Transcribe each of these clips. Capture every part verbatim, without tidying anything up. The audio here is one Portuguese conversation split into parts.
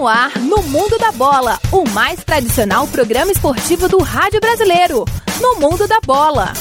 no ar, no Mundo da Bola, o mais tradicional programa esportivo do rádio brasileiro. No Mundo da Bola.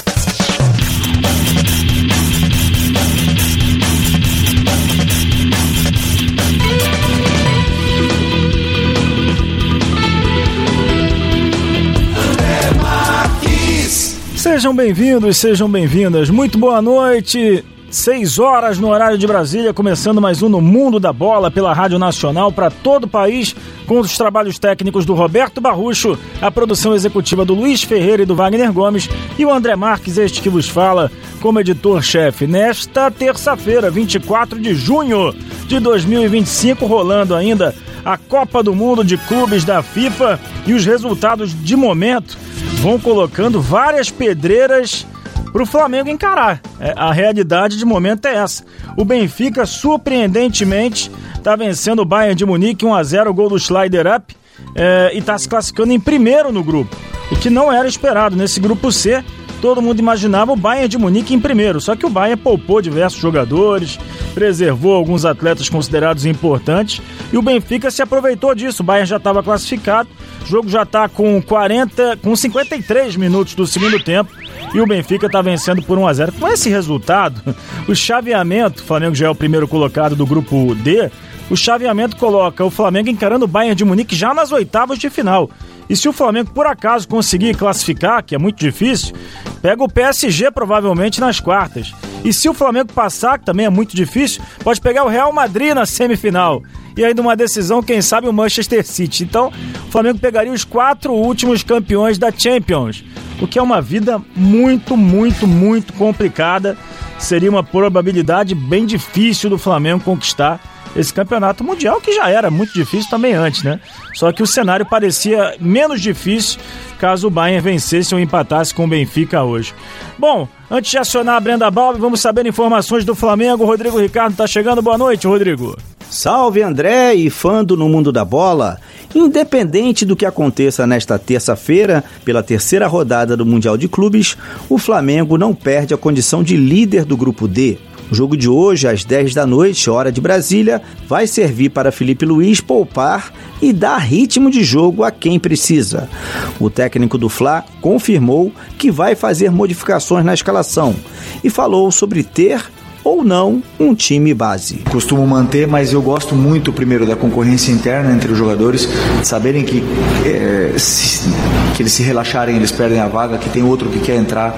Sejam bem-vindos, sejam bem-vindas. Muito boa noite. Seis horas no horário de Brasília, começando mais um No Mundo da Bola pela Rádio Nacional para todo o país, com os trabalhos técnicos do Roberto Barrucho, a produção executiva do Luiz Ferreira e do Wagner Gomes e o André Marques, este que vos fala como editor-chefe. Nesta terça-feira, vinte e quatro de junho de dois mil e vinte e cinco, rolando ainda a Copa do Mundo de Clubes da FIFA, e os resultados de momento vão colocando várias pedreiras para o Flamengo encarar. É, a realidade de momento é essa. O Benfica, surpreendentemente, está vencendo o Bayern de Munique um a zero, gol do Schneider Up, é, e está se classificando em primeiro no grupo, o que não era esperado. Nesse grupo C, todo mundo imaginava o Bayern de Munique em primeiro, só que o Bayern poupou diversos jogadores, preservou alguns atletas considerados importantes, e o Benfica se aproveitou disso. O Bayern já estava classificado, o jogo já está com quarenta, com cinquenta e três minutos do segundo tempo, e o Benfica está vencendo por um a zero. Com esse resultado, o chaveamento, o Flamengo já é o primeiro colocado do grupo D, o chaveamento coloca o Flamengo encarando o Bayern de Munique já nas oitavas de final. E se o Flamengo, por acaso, conseguir classificar, que é muito difícil, pega o P S G provavelmente nas quartas. E se o Flamengo passar, que também é muito difícil, pode pegar o Real Madrid na semifinal. E aí, numa decisão, quem sabe, o Manchester City. Então, o Flamengo pegaria os quatro últimos campeões da Champions, o que é uma vida muito, muito, muito complicada. Seria uma probabilidade bem difícil do Flamengo conquistar esse campeonato mundial, que já era muito difícil também antes, né? Só que o cenário parecia menos difícil caso o Bayern vencesse ou empatasse com o Benfica hoje. Bom, antes de acionar a Brenda Balbi, vamos saber informações do Flamengo. O Rodrigo Ricardo está chegando. Boa noite, Rodrigo. Salve, André e fã do No Mundo da Bola. Independente do que aconteça nesta terça-feira, pela terceira rodada do Mundial de Clubes, o Flamengo não perde a condição de líder do Grupo D. O jogo de hoje, às dez da noite, hora de Brasília, vai servir para Felipe Luiz poupar e dar ritmo de jogo a quem precisa. O técnico do Fla confirmou que vai fazer modificações na escalação e falou sobre ter ou não um time base. Costumo manter, mas eu gosto muito, primeiro, da concorrência interna entre os jogadores, saberem que, é, se, que eles se relaxarem, eles perdem a vaga, que tem outro que quer entrar,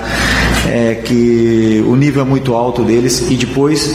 é, que o nível é muito alto deles, e depois,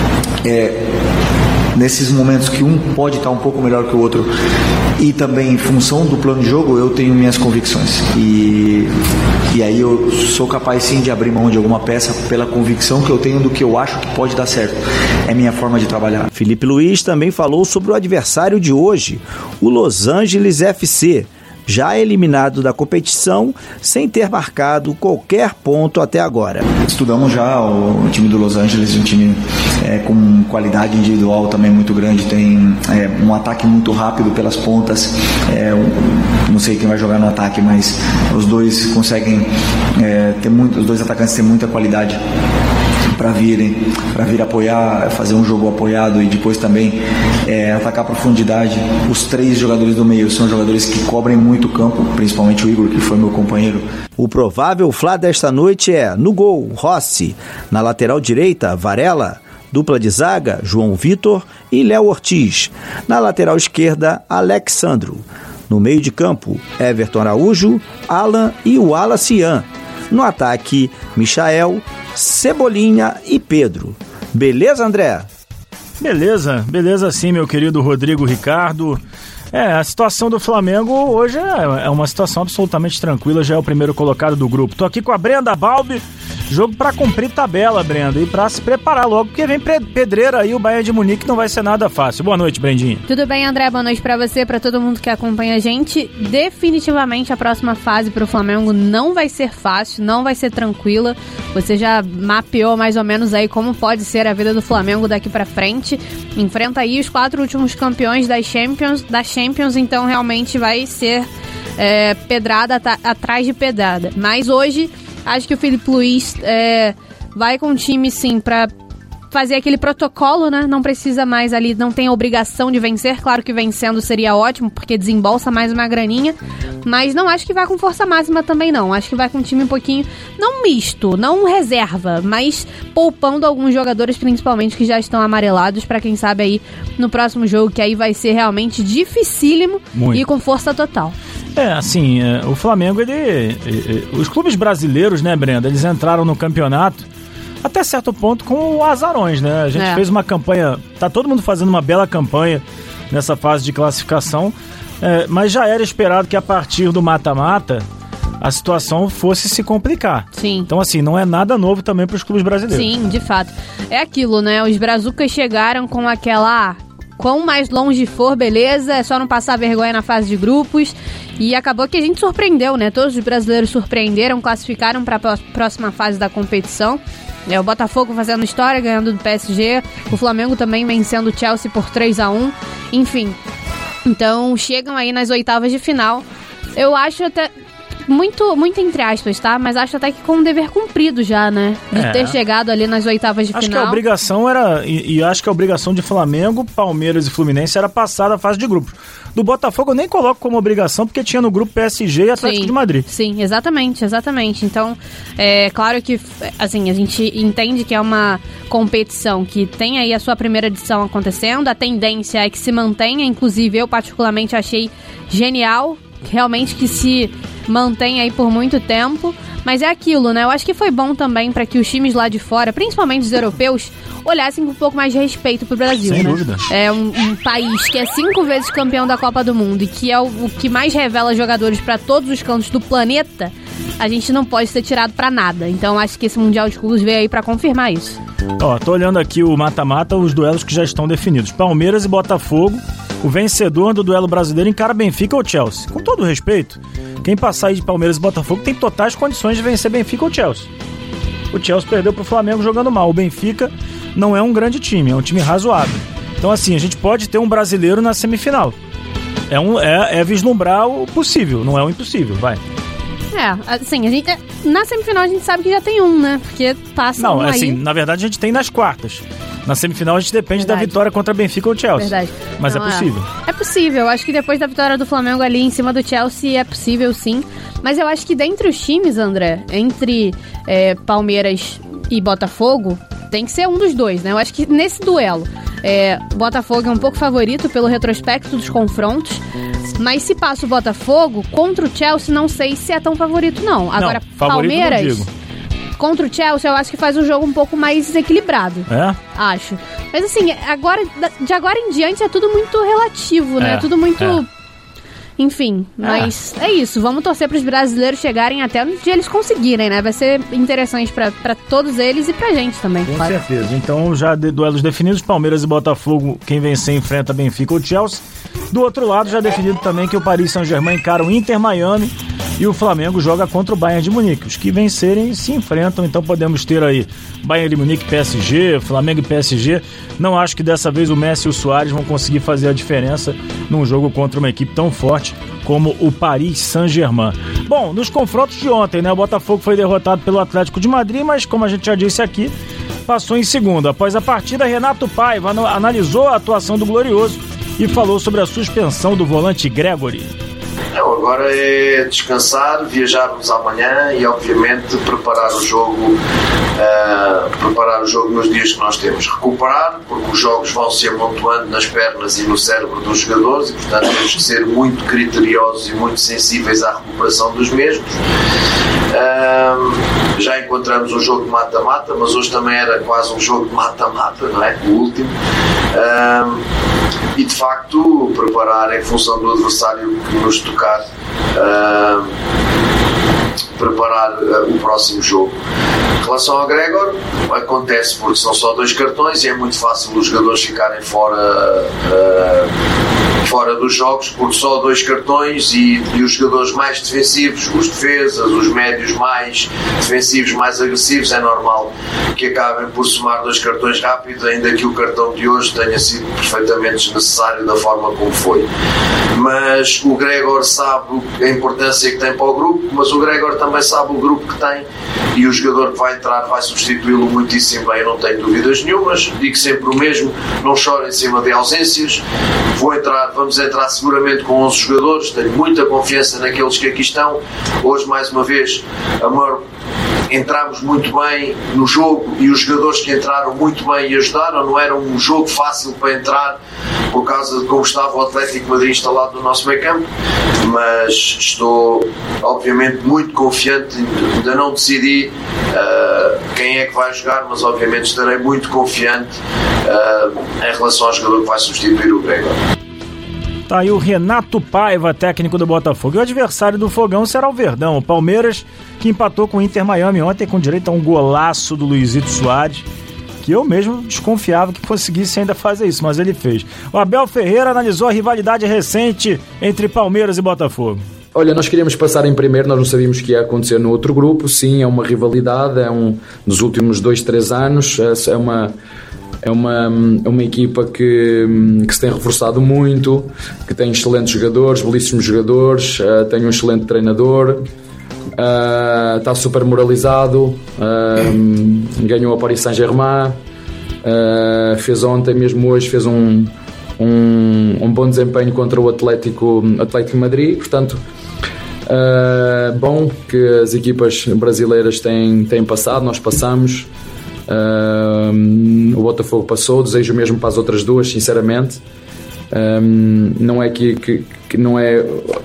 é, nesses momentos que um pode estar um pouco melhor que o outro, e também em função do plano de jogo, eu tenho minhas convicções, e, e aí eu sou capaz sim de abrir mão de alguma peça pela convicção que eu tenho do que eu acho que pode dar certo. É minha forma de trabalhar. Felipe Luiz também falou sobre o adversário de hoje, o Los Angeles F C, já eliminado da competição sem ter marcado qualquer ponto até agora. Estudamos já o time do Los Angeles, um time é, com qualidade individual também muito grande, tem é, um ataque muito rápido pelas pontas, é, um, não sei quem vai jogar no ataque, mas os dois conseguem é, ter muito, os dois atacantes têm muita qualidade para virem, para vir apoiar, fazer um jogo apoiado e depois também é, atacar a profundidade. Os três jogadores do meio são jogadores que cobrem muito o campo, principalmente o Igor, que foi meu companheiro. O provável Fla desta noite é: no gol, Rossi; na lateral direita, Varela; dupla de zaga, João Vitor e Léo Ortiz; na lateral esquerda, Alexandro; no meio de campo, Everton Araújo, Alan e Wallace Ian; no ataque, Michael, Cebolinha e Pedro. Beleza, André? Beleza, beleza sim, meu querido Rodrigo Ricardo. É, a situação do Flamengo hoje é, é uma situação absolutamente tranquila, já é o primeiro colocado do grupo. Tô aqui com a Brenda Balbi, jogo pra cumprir tabela, Brenda, e pra se preparar logo, porque vem pedreira aí, o Bayern de Munique não vai ser nada fácil. Boa noite, Brendinha. Tudo bem, André? Boa noite pra você, pra todo mundo que acompanha a gente. Definitivamente a próxima fase pro Flamengo não vai ser fácil, não vai ser tranquila. Você já mapeou mais ou menos aí como pode ser a vida do Flamengo daqui pra frente. Enfrenta aí os quatro últimos campeões das Champions, da Champions, então realmente vai ser é, pedrada at- atrás de pedrada. Mas hoje, acho que o Felipe Luiz é, vai com o time sim pra fazer aquele protocolo, né? Não precisa mais ali, não tem a obrigação de vencer. Claro que vencendo seria ótimo, porque desembolsa mais uma graninha. Mas não acho que vai com força máxima também, não. Acho que vai com um time um pouquinho, não misto, não reserva, mas poupando alguns jogadores, principalmente, que já estão amarelados, pra quem sabe aí no próximo jogo, que aí vai ser realmente dificílimo. Muito. E com força total. É, assim, é, o Flamengo, ele, ele... Os clubes brasileiros, né, Brenda, eles entraram no campeonato até certo ponto com azarões, né? A gente é. fez uma campanha, tá todo mundo fazendo uma bela campanha nessa fase de classificação, é, mas já era esperado que a partir do mata-mata a situação fosse se complicar. Sim. Então, assim, não é nada novo também para os clubes brasileiros. Sim, de fato. É aquilo, né? Os brazucas chegaram com aquela... Quão mais longe for, beleza, é só não passar vergonha na fase de grupos. E acabou que a gente surpreendeu, né? Todos os brasileiros surpreenderam, classificaram para a próxima fase da competição. É, o Botafogo fazendo história, ganhando do P S G. O Flamengo também vencendo o Chelsea por três a um. Enfim, então chegam aí nas oitavas de final. Eu acho até... Muito, muito entre aspas, tá? Mas acho até que com um dever cumprido já, né? De é. ter chegado ali nas oitavas de acho final. Acho que a obrigação era... E, e acho que a obrigação de Flamengo, Palmeiras e Fluminense era passar da fase de grupos. Do Botafogo eu nem coloco como obrigação, porque tinha no grupo P S G e Atlético sim, de Madrid. Sim, exatamente, exatamente. Então, é claro que, assim, a gente entende que é uma competição que tem aí a sua primeira edição acontecendo. A tendência é que se mantenha. Inclusive, eu particularmente achei genial, realmente que se... mantém aí por muito tempo, mas é aquilo, né? Eu acho que foi bom também para que os times lá de fora, principalmente os europeus, olhassem com um pouco mais de respeito pro Brasil, sem né? dúvida. É um, um país que é cinco vezes campeão da Copa do Mundo e que é o, o que mais revela jogadores para todos os cantos do planeta. A gente não pode ser tirado para nada. Então acho que esse Mundial de Clubes veio aí para confirmar isso. Ó, tô olhando aqui o mata-mata, os duelos que já estão definidos. Palmeiras e Botafogo. O vencedor do duelo brasileiro encara Benfica ou Chelsea. Com todo respeito, quem passar aí de Palmeiras e Botafogo tem totais condições de vencer Benfica ou Chelsea. O Chelsea perdeu pro Flamengo jogando mal. O Benfica não é um grande time, é um time razoável. Então, assim, a gente pode ter um brasileiro na semifinal. É, um, é, é vislumbrar o possível, não é o impossível, vai. É, assim, a gente, na semifinal a gente sabe que já tem um, né? Porque passa Não, um assim, aí. na verdade a gente tem nas quartas. Na semifinal a gente depende verdade. da vitória contra Benfica ou Chelsea. Verdade. Mas não, é possível. É. é possível. Acho que depois da vitória do Flamengo ali em cima do Chelsea é possível, sim. Mas eu acho que dentre os times, André, entre é, Palmeiras e Botafogo, tem que ser um dos dois, né? Eu acho que nesse duelo, é, Botafogo é um pouco favorito pelo retrospecto dos confrontos. Mas se passa o Botafogo, contra o Chelsea, não sei se é tão favorito, não. Agora, não, favorito Palmeiras... não digo. Contra o Chelsea, eu acho que faz um jogo um pouco mais desequilibrado. É? Acho. Mas assim, agora, de agora em diante é tudo muito relativo, né? É tudo muito... É. Enfim, mas é. é isso. Vamos torcer para os brasileiros chegarem até onde eles conseguirem, né? Vai ser interessante para todos eles e pra gente também. Com claro. certeza. Então, já de duelos definidos, Palmeiras e Botafogo, quem vencer enfrenta Benfica ou Chelsea. Do outro lado, já definido também que o Paris Saint-Germain encara o Inter Miami e o Flamengo joga contra o Bayern de Munique. Os que vencerem se enfrentam, então podemos ter aí Bayern de Munique e P S G, Flamengo e P S G. Não acho que dessa vez o Messi e o Suárez vão conseguir fazer a diferença num jogo contra uma equipe tão forte como o Paris Saint-Germain. Bom, nos confrontos de ontem, né, o Botafogo foi derrotado pelo Atlético de Madrid, mas como a gente já disse aqui, passou em segundo. Após a partida, Renato Paiva analisou a atuação do Glorioso e falou sobre a suspensão do volante Gregori. Não, agora é descansar, viajarmos amanhã e obviamente preparar o jogo uh, preparar o jogo nos dias que nós temos. Recuperar, porque os jogos vão se amontoando nas pernas e no cérebro dos jogadores e portanto temos que ser muito criteriosos e muito sensíveis à recuperação dos mesmos. Uh, já encontramos um jogo de mata-mata, mas hoje também era quase um jogo de mata-mata, não é? O último. Uh, e de facto preparar em função do adversário que nos tocar, uh, preparar uh, o próximo jogo. Em relação ao Gregor, acontece porque são só dois cartões e é muito fácil os jogadores ficarem fora uh, fora dos jogos, porque só dois cartões e, e os jogadores mais defensivos, os defesas, os médios mais defensivos, mais agressivos, é normal que acabem por somar dois cartões rápidos, ainda que o cartão de hoje tenha sido perfeitamente desnecessário da forma como foi. Mas o Gregor sabe a importância que tem para o grupo, mas o Gregor também sabe o grupo que tem, e o jogador que vai entrar vai substituí-lo muitíssimo bem, eu não tenho dúvidas nenhumas. Digo sempre o mesmo, não choro em cima de ausências. Vou entrar, vamos entrar seguramente com onze jogadores, tenho muita confiança naqueles que aqui estão. Hoje, mais uma vez, a maior entramos muito bem no jogo e os jogadores que entraram muito bem e ajudaram. Não era um jogo fácil para entrar por causa de como estava o Atlético de Madrid instalado no nosso meio campo, mas estou obviamente muito confiante. Ainda não decidi uh, quem é que vai jogar, mas obviamente estarei muito confiante uh, em relação ao jogador que vai substituir o Gregor. Tá aí o Renato Paiva, técnico do Botafogo. E o adversário do Fogão será o Verdão, o Palmeiras, que empatou com o Inter Miami ontem com direito a um golaço do Luizito Soares, que eu mesmo desconfiava que conseguisse ainda fazer isso, mas ele fez. O Abel Ferreira analisou a rivalidade recente entre Palmeiras e Botafogo. Olha, nós queríamos passar em primeiro, nós não sabíamos que ia acontecer no outro grupo. Sim, é uma rivalidade, é um dos últimos dois, três anos, é uma... É uma, uma equipa que, que se tem reforçado muito, que tem excelentes jogadores, belíssimos jogadores, uh, tem um excelente treinador, uh, está super moralizado, uh, ganhou a Paris Saint-Germain, uh, fez ontem, mesmo hoje, fez um, um, um bom desempenho contra o Atlético, Atlético Madrid. Portanto, uh, bom que as equipas brasileiras têm, têm passado, nós passamos. Um, o Botafogo passou, desejo mesmo para as outras duas, sinceramente. Um, não é que, que, que não é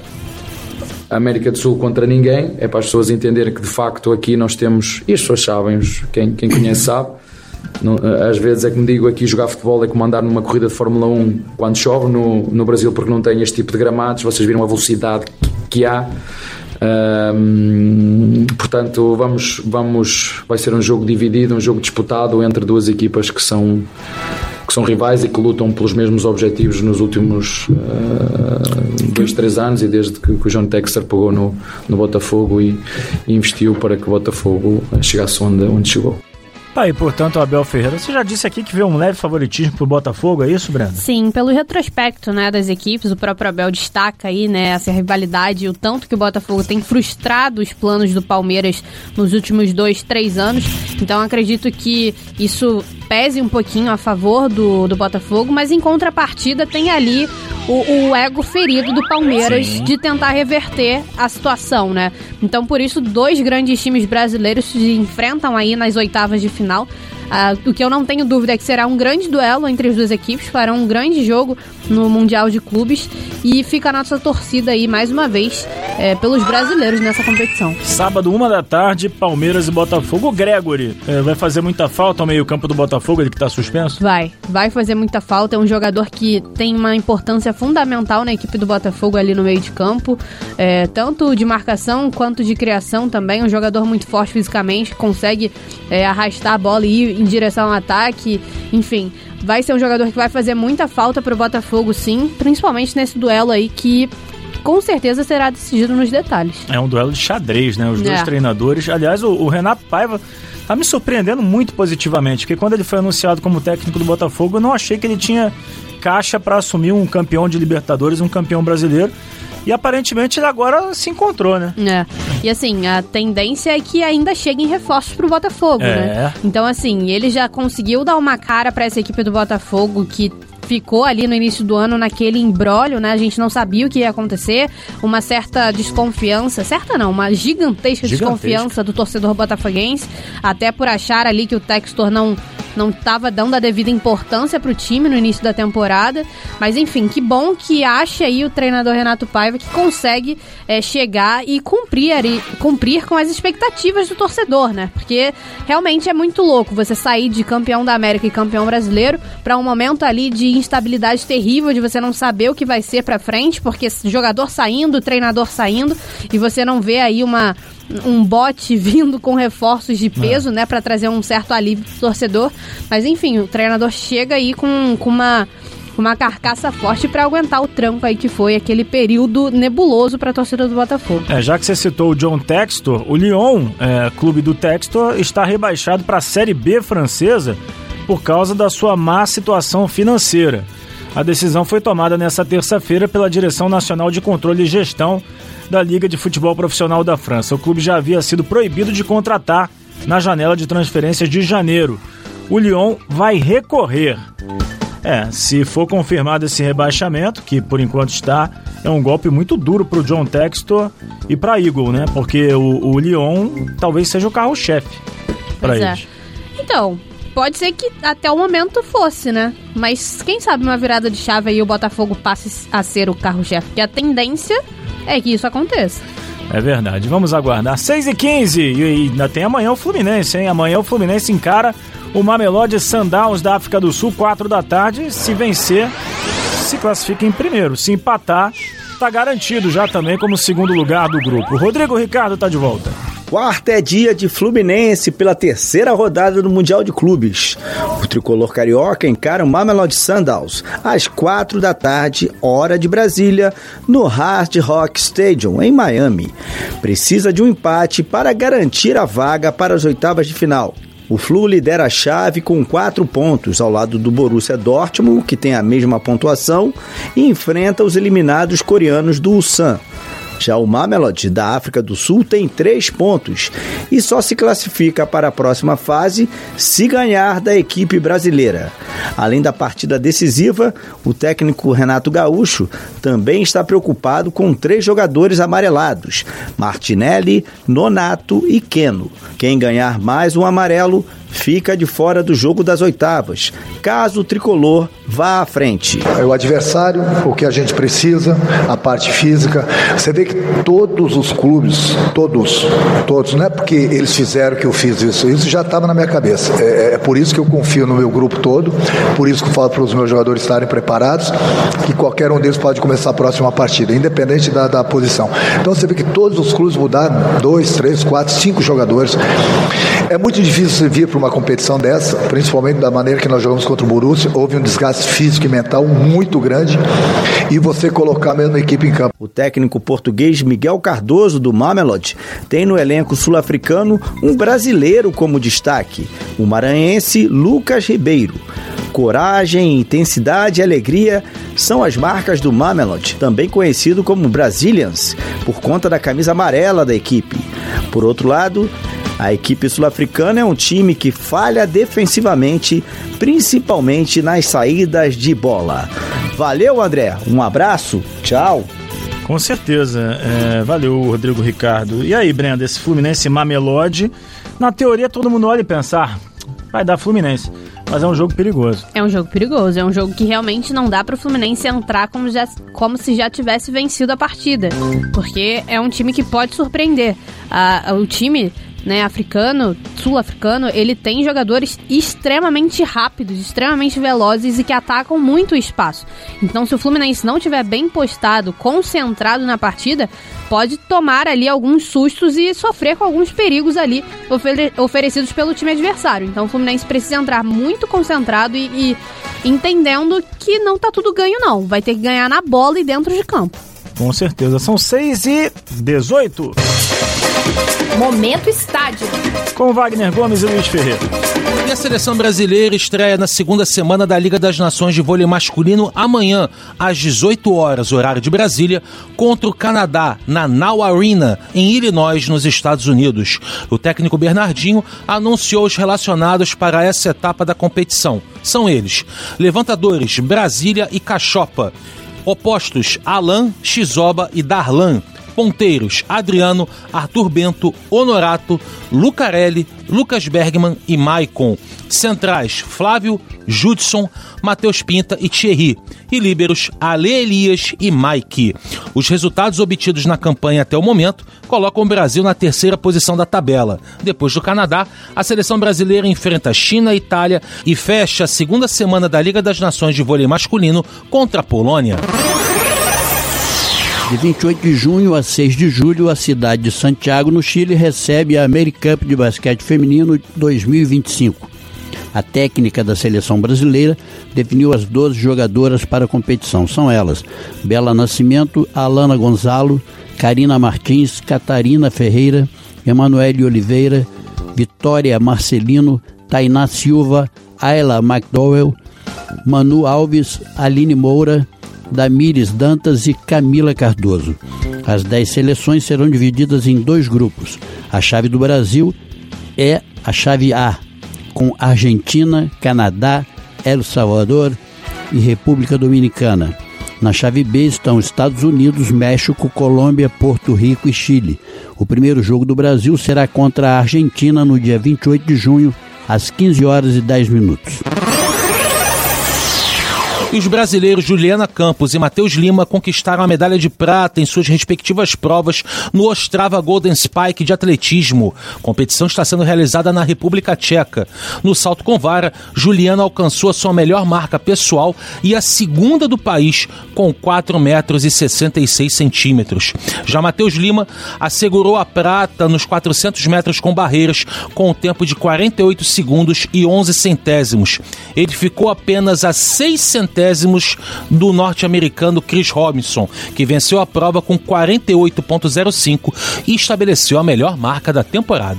a América do Sul contra ninguém, é para as pessoas entenderem que de facto aqui nós temos, e as pessoas sabem, quem, quem conhece sabe, não, às vezes é que me digo aqui, jogar futebol é como andar numa corrida de Fórmula um quando chove no, no Brasil, porque não tem este tipo de gramados. Vocês viram a velocidade que há. Um, portanto vamos, vamos, vai ser um jogo dividido, um jogo disputado entre duas equipas que são, que são rivais e que lutam pelos mesmos objetivos nos últimos uh, dois, três anos, e desde que, que o John Textor pegou no, no Botafogo e, e investiu para que o Botafogo chegasse onde, onde chegou. Tá, e portanto o Abel Ferreira, você já disse aqui que vê um leve favoritismo pro Botafogo, é isso, Brenda? Sim, pelo retrospecto, né, das equipes, o próprio Abel destaca aí, né, essa rivalidade e o tanto que o Botafogo tem frustrado os planos do Palmeiras nos últimos dois, três anos. Então acredito que isso pese um pouquinho a favor do, do Botafogo, mas em contrapartida tem ali o, o ego ferido do Palmeiras. Sim. De tentar reverter a situação, né? Então por isso dois grandes times brasileiros se enfrentam aí nas oitavas de final. Uh, o que eu não tenho dúvida é que será um grande duelo entre as duas equipes, fará um grande jogo no Mundial de Clubes, e fica a nossa torcida aí mais uma vez é, pelos brasileiros nessa competição. Sábado, uma da tarde, Palmeiras e Botafogo. O Gregory é, vai fazer muita falta ao meio campo do Botafogo, ele que está suspenso? Vai, vai fazer muita falta, é um jogador que tem uma importância fundamental na equipe do Botafogo ali no meio de campo, é, tanto de marcação quanto de criação também, um jogador muito forte fisicamente, consegue é, arrastar a bola e ir em direção ao ataque, enfim, vai ser um jogador que vai fazer muita falta para o Botafogo, sim, principalmente nesse duelo aí que com certeza será decidido nos detalhes. É um duelo de xadrez, né? Os dois é. treinadores. Aliás, o, o Renato Paiva tá me surpreendendo muito positivamente, porque quando ele foi anunciado como técnico do Botafogo, eu não achei que ele tinha caixa para assumir um campeão de Libertadores, um campeão brasileiro. E aparentemente ele agora se encontrou, né? É. E assim, a tendência é que ainda cheguem reforços pro Botafogo, é. né? Então assim, ele já conseguiu dar uma cara para essa equipe do Botafogo que ficou ali no início do ano naquele imbróglio, né? A gente não sabia o que ia acontecer, uma certa desconfiança, certa não, uma gigantesca, gigantesca. desconfiança do torcedor botafoguense, até por achar ali que o Textor não não estava dando a devida importância para o time no início da temporada, mas enfim, que bom que acha aí o treinador Renato Paiva que consegue é, chegar e cumprir, cumprir com as expectativas do torcedor, né? Porque realmente é muito louco você sair de campeão da América e campeão brasileiro para um momento ali de instabilidade terrível, de você não saber o que vai ser para frente, porque jogador saindo, treinador saindo, e você não vê aí uma um bote vindo com reforços de peso, é. né, para trazer um certo alívio pro torcedor. Mas enfim, o treinador chega aí com, com uma uma carcaça forte para aguentar o tranco aí que foi aquele período nebuloso para a torcida do Botafogo. É, já que você citou o John Textor, o Lyon, é, clube do Textor, está rebaixado para a Série B francesa por causa da sua má situação financeira. A decisão foi tomada nesta terça-feira pela Direção Nacional de Controle e Gestão da Liga de Futebol Profissional da França. O clube já havia sido proibido de contratar na janela de transferências de janeiro. O Lyon vai recorrer. É, se for confirmado esse rebaixamento, que por enquanto está, é um golpe muito duro para o John Textor e para a Eagle, né? Porque o, o Lyon talvez seja o carro-chefe para eles. É. Então, pode ser que até o momento fosse, né? Mas quem sabe uma virada de chave aí o Botafogo passe a ser o carro-chefe, porque a tendência é que isso aconteça. É verdade, vamos aguardar. seis e quinze e ainda tem amanhã o Fluminense, hein? Amanhã o Fluminense encara o Mamelodi Sundowns da África do Sul, quatro da tarde. Se vencer, se classifica em primeiro. Se empatar, tá garantido já também como segundo lugar do grupo. Rodrigo Ricardo tá de volta. Quarta é dia de Fluminense pela terceira rodada do Mundial de Clubes. O tricolor carioca encara o Mamelodi Sundowns às quatro da tarde, hora de Brasília, no Hard Rock Stadium, em Miami. Precisa de um empate para garantir a vaga para as oitavas de final. O Flu lidera a chave com quatro pontos, ao lado do Borussia Dortmund, que tem a mesma pontuação, e enfrenta os eliminados coreanos do Ulsan. Já o Mamelodi da África do Sul tem três pontos e só se classifica para a próxima fase se ganhar da equipe brasileira. Além da partida decisiva, o técnico Renato Gaúcho também está preocupado com três jogadores amarelados: Martinelli, Nonato e Keno. Quem ganhar mais um amarelo fica de fora do jogo das oitavas, caso o tricolor vá à frente. É o adversário, o que a gente precisa, a parte física. Você vê que todos os clubes, todos, todos, não é porque eles fizeram que eu fiz isso, isso já estava na minha cabeça. É, é por isso que eu confio no meu grupo todo, por isso que eu falo para os meus jogadores estarem preparados, que qualquer um deles pode começar a próxima partida, independente da, da posição. Então você vê que todos os clubes mudaram, dois, três, quatro, cinco jogadores. É muito difícil você vir para uma competição dessa, principalmente da maneira que nós jogamos contra o Borussia. Houve um desgaste físico e mental muito grande, e você colocar a mesma equipe em campo. O técnico português Miguel Cardoso, do Mamelodi, tem no elenco sul-africano um brasileiro como destaque, o maranhense Lucas Ribeiro. Coragem, intensidade e alegria são as marcas do Mamelodi, também conhecido como Brazilians, por conta da camisa amarela da equipe. Por outro lado, a equipe sul-africana é um time que falha defensivamente, principalmente nas saídas de bola. Valeu, André. Um abraço. Tchau. Com certeza. É, valeu, Rodrigo Ricardo. E aí, Brenda, esse Fluminense Mamelodi, na teoria todo mundo olha e pensa, ah, vai dar Fluminense. Mas é um jogo perigoso. É um jogo perigoso, é um jogo que realmente não dá para o Fluminense entrar como, já, como se já tivesse vencido a partida. Porque é um time que pode surpreender. Ah, o time... Né, africano, sul-africano, ele tem jogadores extremamente rápidos, extremamente velozes e que atacam muito o espaço. Então, se o Fluminense não estiver bem postado, concentrado na partida, pode tomar ali alguns sustos e sofrer com alguns perigos ali ofere- oferecidos pelo time adversário. Então, o Fluminense precisa entrar muito concentrado e, e entendendo que não tá tudo ganho não, vai ter que ganhar na bola e dentro de campo. Com certeza, são seis e dezoito. Momento Estádio. Com Wagner Gomes e Luiz Ferreira. E a seleção brasileira estreia na segunda semana da Liga das Nações de Vôlei Masculino amanhã, às dezoito horas, horário de Brasília, contra o Canadá, na Now Arena, em Illinois, nos Estados Unidos. O técnico Bernardinho anunciou os relacionados para essa etapa da competição. São eles: levantadores, Brasília e Cachopa. Opostos, Alan, Xizoba e Darlan. Ponteiros, Adriano, Arthur Bento, Honorato, Lucarelli, Lucas Bergman e Maicon. Centrais, Flávio, Judson, Matheus Pinta e Thierry. E líberos, Ale Elias e Mike. Os resultados obtidos na campanha até o momento colocam o Brasil na terceira posição da tabela. Depois do Canadá, a seleção brasileira enfrenta China e Itália e fecha a segunda semana da Liga das Nações de Vôlei Masculino contra a Polônia. De vinte e oito de junho a seis de julho, a cidade de Santiago, no Chile, recebe a AmeriCup de basquete feminino dois mil e vinte e cinco. A técnica da seleção brasileira definiu as doze jogadoras para a competição. São elas: Bela Nascimento, Alana Gonzalo, Karina Martins, Catarina Ferreira, Emanuele Oliveira, Vitória Marcelino, Tainá Silva, Ayla McDowell, Manu Alves, Aline Moura, Damires Dantas e Camila Cardoso. As dez seleções serão divididas em dois grupos. A chave do Brasil é a chave A, com Argentina, Canadá, El Salvador e República Dominicana. Na chave B estão Estados Unidos, México, Colômbia, Porto Rico e Chile. O primeiro jogo do Brasil será contra a Argentina no dia vinte e oito de junho, às quinze horas e dez minutos. E os brasileiros Juliana Campos e Matheus Lima conquistaram a medalha de prata em suas respectivas provas no Ostrava Golden Spike de atletismo. A competição está sendo realizada na República Tcheca. No salto com vara, Juliana alcançou a sua melhor marca pessoal e a segunda do país, com quatro metros e sessenta e seis centímetros. Já Matheus Lima assegurou a prata nos quatrocentos metros com barreiras, com um tempo de quarenta e oito segundos e onze centésimos. Ele ficou apenas a seis centésimos do norte-americano Chris Robinson, que venceu a prova com quarenta e oito vírgula zero cinco e estabeleceu a melhor marca da temporada.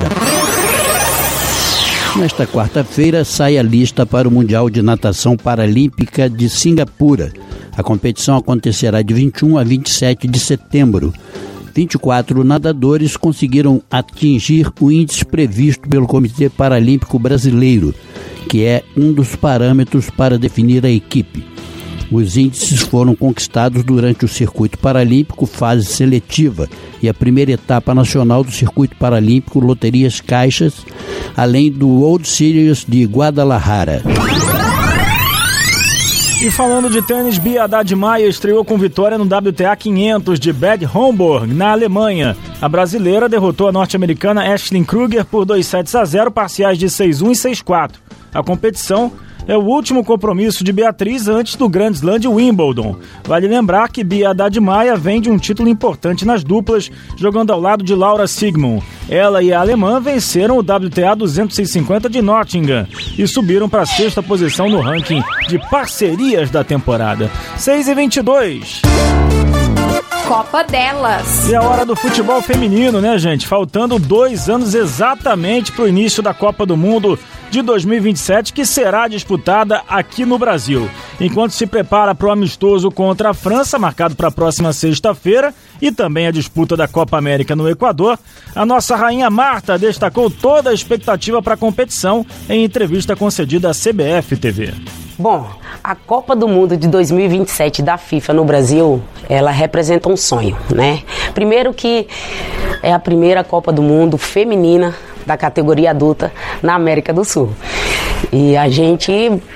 Nesta quarta-feira sai a lista para o Mundial de Natação Paralímpica de Singapura. A competição acontecerá de vinte e um a vinte e sete de setembro. vinte e quatro nadadores conseguiram atingir o índice previsto pelo Comitê Paralímpico Brasileiro, que é um dos parâmetros para definir a equipe. Os índices foram conquistados durante o Circuito Paralímpico fase seletiva e a primeira etapa nacional do Circuito Paralímpico Loterias Caixas, além do World Series de Guadalajara. E falando de tênis, Bia Haddad Maia estreou com vitória no W T A quinhentos de Bad Homburg, na Alemanha. A brasileira derrotou a norte-americana Ashlyn Kruger por dois sets a zero, parciais de seis a um e seis a quatro. A competição é o último compromisso de Beatriz antes do Grand Slam de Wimbledon. Vale lembrar que Bia Haddad Maia vem de um título importante nas duplas, jogando ao lado de Laura Siegemund. Ela e a alemã venceram o W T A duzentos e cinquenta de Nottingham e subiram para a sexta posição no ranking de parcerias da temporada. seis e vinte e dois. Copa delas. E a hora do futebol feminino, né, gente? Faltando dois anos exatamente para o início da Copa do Mundo de dois mil e vinte e sete, que será disputada aqui no Brasil. Enquanto se prepara para o amistoso contra a França, marcado para a próxima sexta-feira, e também a disputa da Copa América no Equador, a nossa rainha Marta destacou toda a expectativa para a competição em entrevista concedida à C B F T V. Bom, a Copa do Mundo de dois mil e vinte e sete da FIFA no Brasil, ela representa um sonho, né? Primeiro que é a primeira Copa do Mundo feminina da categoria adulta na América do Sul. E a gente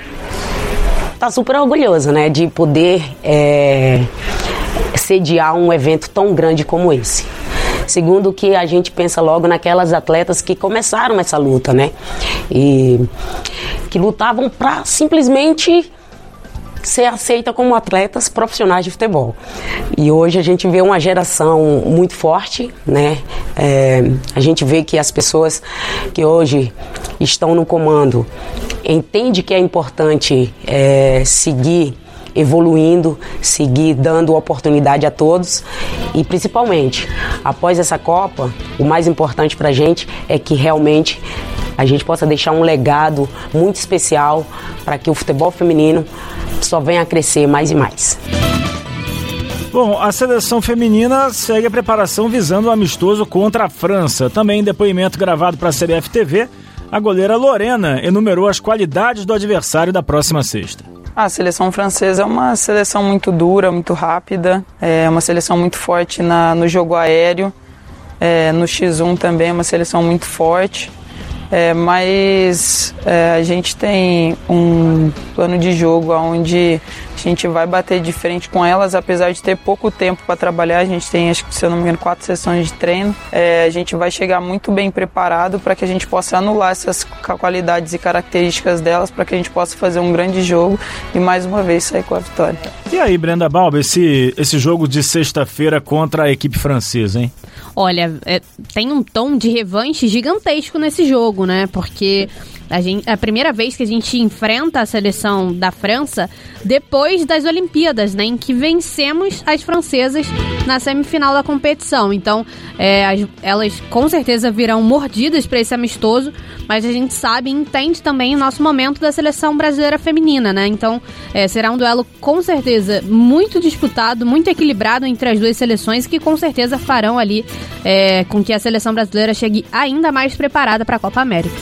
tá super orgulhoso, né, de poder é, sediar um evento tão grande como esse. Segundo que a gente pensa logo naquelas atletas que começaram essa luta, né? E que lutavam para simplesmente ser aceita como atletas profissionais de futebol. E hoje a gente vê uma geração muito forte, né? É, a gente vê que as pessoas que hoje estão no comando entendem que é importante é, seguir evoluindo, seguir dando oportunidade a todos e principalmente, após essa Copa, o mais importante pra gente é que realmente a gente possa deixar um legado muito especial para que o futebol feminino só venha a crescer mais e mais. Bom, a seleção feminina segue a preparação visando o amistoso contra a França. Também em depoimento gravado para a C B F T V, a goleira Lorena enumerou as qualidades do adversário da próxima sexta. A seleção francesa é uma seleção muito dura, muito rápida, é uma seleção muito forte na, no jogo aéreo, é, no xis um também é uma seleção muito forte, é, mas é, a gente tem um plano de jogo onde a gente vai bater de frente com elas, apesar de ter pouco tempo para trabalhar. A gente tem, acho que, se eu não me engano, quatro sessões de treino. É, a gente vai chegar muito bem preparado para que a gente possa anular essas qualidades e características delas, para que a gente possa fazer um grande jogo e mais uma vez sair com a vitória. E aí, Brenda Balba, esse, esse jogo de sexta-feira contra a equipe francesa, hein? Olha, é, tem um tom de revanche gigantesco nesse jogo, né? Porque A, gente, a primeira vez que a gente enfrenta a seleção da França depois das Olimpíadas, né, em que vencemos as francesas na semifinal da competição. Então, é, as, elas com certeza virão mordidas para esse amistoso, mas a gente sabe e entende também o nosso momento da seleção brasileira feminina, né? Então, é, será um duelo com certeza muito disputado, muito equilibrado entre as duas seleções, que com certeza farão ali é, com que a seleção brasileira chegue ainda mais preparada para a Copa América.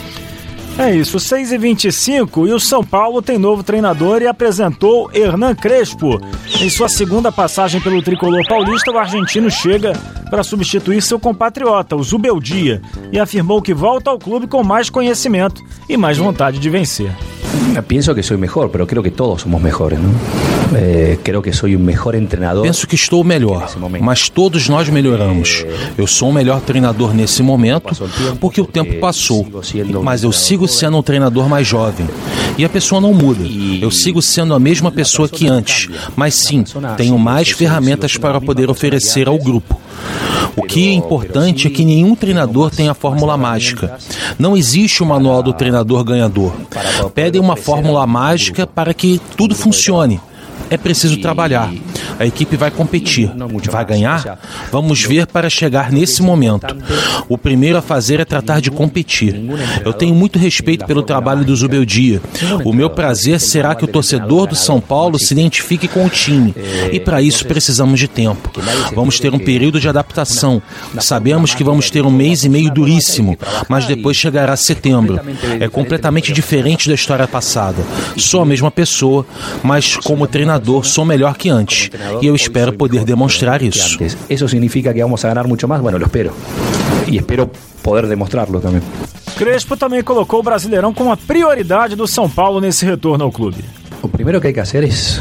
É isso, seis e vinte e cinco, e o São Paulo tem novo treinador e apresentou Hernan Crespo. Em sua segunda passagem pelo tricolor paulista, o argentino chega para substituir seu compatriota, o Zubeldia, e afirmou que volta ao clube com mais conhecimento e mais vontade de vencer. Penso que sou melhor, pero creo que todos somos melhores, não? Eh, creo que sou o melhor treinador. Penso que estou melhor, mas todos nós melhoramos. Eu sou o melhor treinador nesse momento porque o tempo passou, mas eu sigo sendo um treinador mais jovem. E a pessoa não muda. Eu sigo sendo a mesma pessoa que antes, mas sim, tenho mais ferramentas para poder oferecer ao grupo. O que é importante é que nenhum treinador tenha a fórmula mágica. Não existe o manual do treinador ganhador. Pedem uma fórmula mágica para que tudo funcione. É preciso trabalhar. A equipe vai competir. Vai ganhar? Vamos ver para chegar nesse momento. O primeiro a fazer é tratar de competir. Eu tenho muito respeito pelo trabalho do Zubeldia. O meu prazer será que o torcedor do São Paulo se identifique com o time. E para isso precisamos de tempo. Vamos ter um período de adaptação. Sabemos que vamos ter um mês e meio duríssimo, mas depois chegará setembro. É completamente diferente da história passada. Sou a mesma pessoa, mas como treinador sou melhor que antes. E eu espero poder demonstrar isso. Isso significa que vamos a ganhar muito mais? Bueno, eu espero. E espero poder demonstrá-lo também. Crespo também colocou o Brasileirão como a prioridade do São Paulo nesse retorno ao clube. O primeiro que hay que hacer es,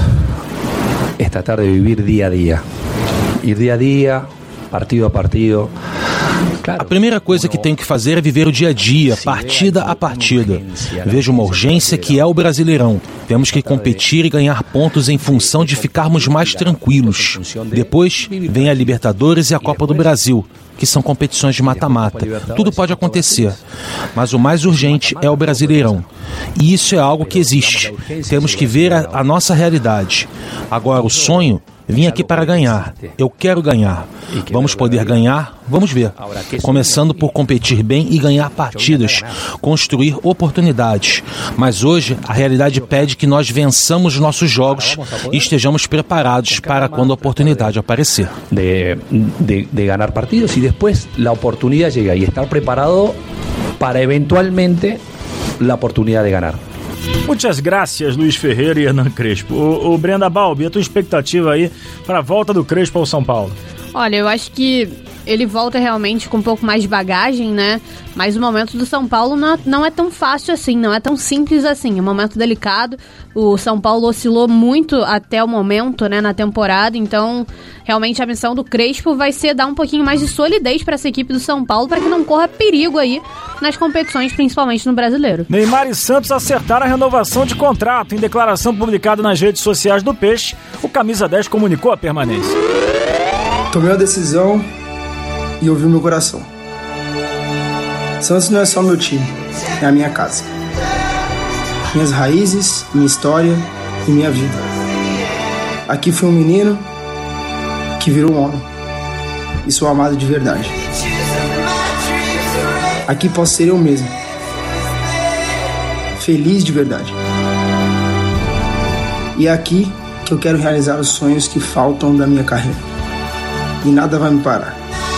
es tratar de vivir día a día. Ir día a día, partido a partido. A primeira coisa que tenho que fazer é viver o dia a dia, partida a partida. Vejo uma urgência que é o Brasileirão. Temos que competir e ganhar pontos em função de ficarmos mais tranquilos. Depois vem a Libertadores e a Copa do Brasil, que são competições de mata-mata. Tudo pode acontecer, mas o mais urgente é o Brasileirão. E isso é algo que existe. Temos que ver a, a nossa realidade. Agora, o sonho... Vim aqui para ganhar. Eu quero ganhar. Vamos poder ganhar? Vamos ver. Começando por competir bem e ganhar partidas, construir oportunidades. Mas hoje a realidade pede que nós vençamos nossos jogos e estejamos preparados para quando a oportunidade aparecer. De, de, de ganhar partidos e depois a oportunidade chega e estar preparado para eventualmente a oportunidade de ganhar. Muitas graças, Luiz Ferreira e Hernan Crespo. O, o Brenda Balbi, a tua expectativa aí para a volta do Crespo ao São Paulo? Olha, eu acho que ele volta realmente com um pouco mais de bagagem, né? Mas o momento do São Paulo não, não é tão fácil assim, não é tão simples assim. É um momento delicado. O São Paulo oscilou muito até o momento, né, na temporada. Então, realmente a missão do Crespo vai ser dar um pouquinho mais de solidez para essa equipe do São Paulo, para que não corra perigo aí nas competições, principalmente no Brasileiro. Neymar e Santos acertaram a renovação de contrato. Em declaração publicada nas redes sociais do Peixe, o camisa dez comunicou a permanência. Tomei a decisão e ouvi o meu coração. Santos não é só meu time, é a minha casa. Minhas raízes, minha história e minha vida. Aqui foi um menino que virou um homem. E sou amado de verdade. Aqui posso ser eu mesmo. Feliz de verdade. E é aqui que eu quero realizar os sonhos que faltam da minha carreira. E nada vai me parar.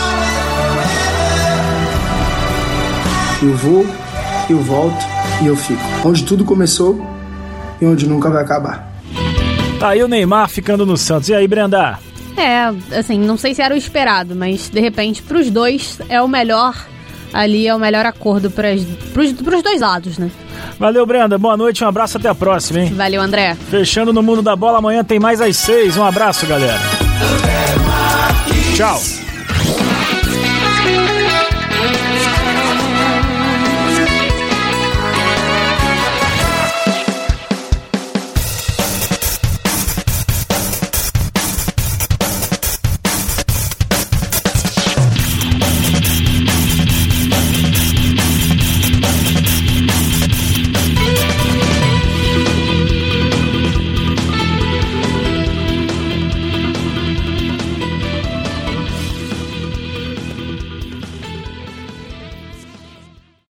Eu vou, eu volto e eu fico. Onde tudo começou e onde nunca vai acabar. Tá aí o Neymar ficando no Santos. E aí, Brenda? É, assim, não sei se era o esperado, mas de repente pros dois é o melhor ali, é o melhor acordo pras, pros, pros dois lados, né? Valeu, Brenda. Boa noite, um abraço, até a próxima, hein? Valeu, André. Fechando no Mundo da Bola, amanhã tem mais às seis. Um abraço, galera. Tchau.